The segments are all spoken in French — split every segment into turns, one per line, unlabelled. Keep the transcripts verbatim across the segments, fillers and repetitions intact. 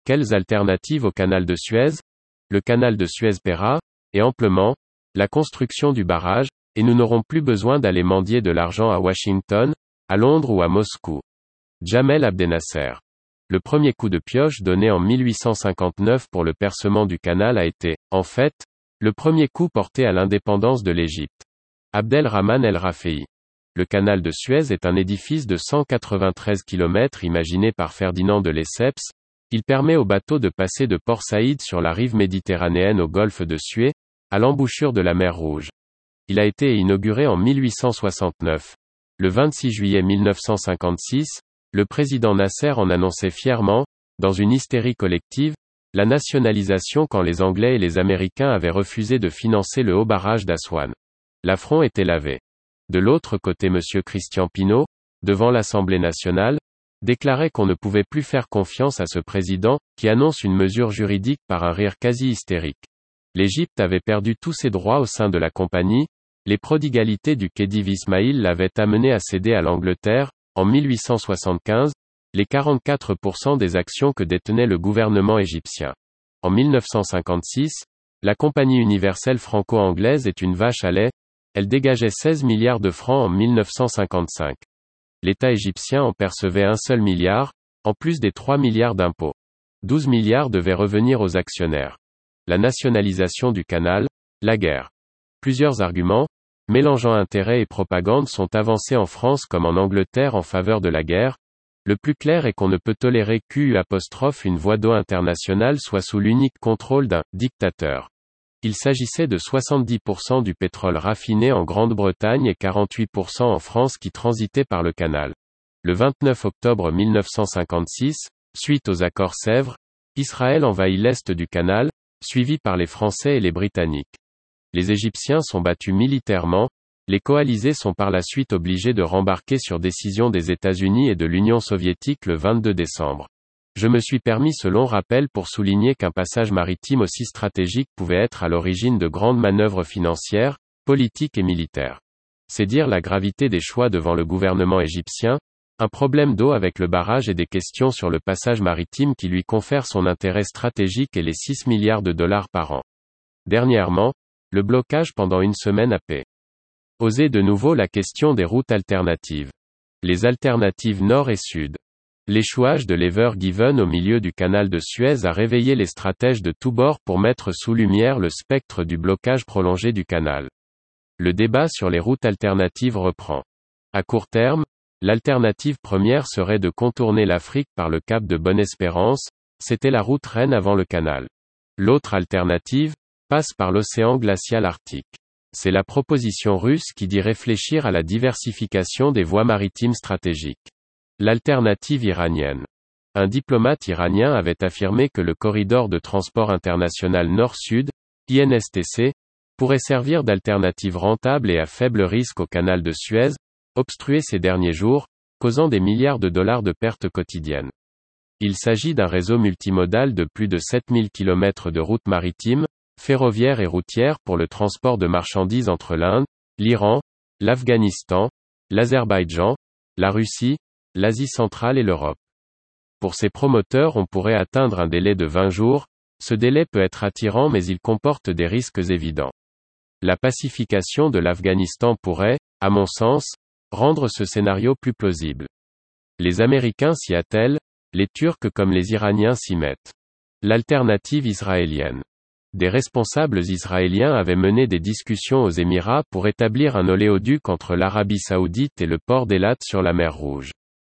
Quelles alternatives au canal de Suez? Le canal de Suez paiera, et amplement, la construction du barrage, et nous n'aurons plus besoin d'aller mendier de l'argent à Washington, à Londres ou à Moscou. Jamel Abdenasser. Le premier coup de pioche donné en mille huit cent cinquante-neuf pour le percement du canal a été, en fait, le premier coup porté à l'indépendance de l'Égypte. Abdelrahman El-Rafei. Le canal de Suez est un édifice de cent quatre-vingt-treize kilomètres imaginé par Ferdinand de Lesseps. Il permet aux bateaux de passer de Port Saïd sur la rive méditerranéenne au golfe de Suez, à l'embouchure de la mer Rouge. Il a été inauguré en mille huit cent soixante-neuf. Le vingt-six juillet mille neuf cent cinquante-six, le président Nasser en annonçait fièrement, dans une hystérie collective, la nationalisation quand les Anglais et les Américains avaient refusé de financer le haut barrage d'Aswan. L'affront était lavé. De l'autre côté monsieur Christian Pineau, devant l'Assemblée nationale, déclarait qu'on ne pouvait plus faire confiance à ce président, qui annonce une mesure juridique par un rire quasi hystérique. L'Égypte avait perdu tous ses droits au sein de la compagnie, les prodigalités du Khedive Ismaïl l'avaient amené à céder à l'Angleterre, en mille huit cent soixante-quinze, les quarante-quatre pour cent des actions que détenait le gouvernement égyptien. En mille neuf cent cinquante-six, la compagnie universelle franco-anglaise est une vache à lait, elle dégageait seize milliards de francs en mille neuf cent cinquante-cinq. L'État égyptien en percevait un seul milliard, en plus des trois milliards d'impôts. douze milliards devaient revenir aux actionnaires. La nationalisation du canal, la guerre. Plusieurs arguments, mélangeant intérêt et propagande sont avancés en France comme en Angleterre en faveur de la guerre. Le plus clair est qu'on ne peut tolérer qu'une voie d'eau internationale soit sous l'unique contrôle d'un dictateur. Il s'agissait de soixante-dix pour cent du pétrole raffiné en Grande-Bretagne et quarante-huit pour cent en France qui transitait par le canal. Le vingt-neuf octobre mille neuf cent cinquante-six, suite aux accords Sèvres, Israël envahit l'est du canal, suivi par les Français et les Britanniques. Les Égyptiens sont battus militairement, les coalisés sont par la suite obligés de rembarquer sur décision des États-Unis et de l'Union soviétique le vingt-deux décembre. Je me suis permis ce long rappel pour souligner qu'un passage maritime aussi stratégique pouvait être à l'origine de grandes manœuvres financières, politiques et militaires. C'est dire la gravité des choix devant le gouvernement égyptien, un problème d'eau avec le barrage et des questions sur le passage maritime qui lui confèrent son intérêt stratégique et les six milliards de dollars par an. Dernièrement, le blocage pendant une semaine à paix. Osez de nouveau la question des routes alternatives. Les alternatives nord et sud. L'échouage de l'Ever Given au milieu du canal de Suez a réveillé les stratèges de tous bords pour mettre sous lumière le spectre du blocage prolongé du canal. Le débat sur les routes alternatives reprend. À court terme, l'alternative première serait de contourner l'Afrique par le cap de Bonne-Espérance, c'était la route reine avant le canal. L'autre alternative passe par l'océan glacial arctique. C'est la proposition russe qui dit réfléchir à la diversification des voies maritimes stratégiques. L'alternative iranienne. Un diplomate iranien avait affirmé que le corridor de transport international nord-sud, I N S T C, pourrait servir d'alternative rentable et à faible risque au canal de Suez, obstrué ces derniers jours, causant des milliards de dollars de pertes quotidiennes. Il s'agit d'un réseau multimodal de plus de sept mille kilomètres de routes maritimes, ferroviaires et routières pour le transport de marchandises entre l'Inde, l'Iran, l'Afghanistan, l'Azerbaïdjan, la Russie, l'Asie centrale et l'Europe. Pour ces promoteurs on pourrait atteindre un délai de vingt jours, ce délai peut être attirant mais il comporte des risques évidents. La pacification de l'Afghanistan pourrait, à mon sens, rendre ce scénario plus plausible. Les Américains s'y attellent, les Turcs comme les Iraniens s'y mettent. L'alternative israélienne. Des responsables israéliens avaient mené des discussions aux Émirats pour établir un oléoduc entre l'Arabie saoudite et le port d'Eilat sur la mer Rouge.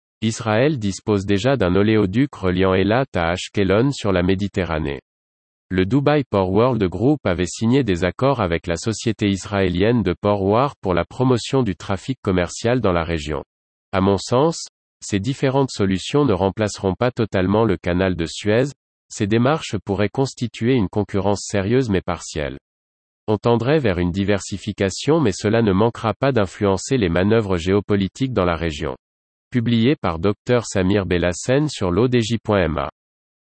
Israël dispose déjà d'un oléoduc reliant Eilat à Ashkelon sur la Méditerranée. Le Dubai Port World Group avait signé des accords avec la société israélienne de Portwar pour la promotion du trafic commercial dans la région. À mon sens, ces différentes solutions ne remplaceront pas totalement le canal de Suez, ces démarches pourraient constituer une concurrence sérieuse mais partielle. On tendrait vers une diversification mais cela ne manquera pas d'influencer les manœuvres géopolitiques dans la région. Publié par Dr Samir Belhassen sur l'O D J point M A.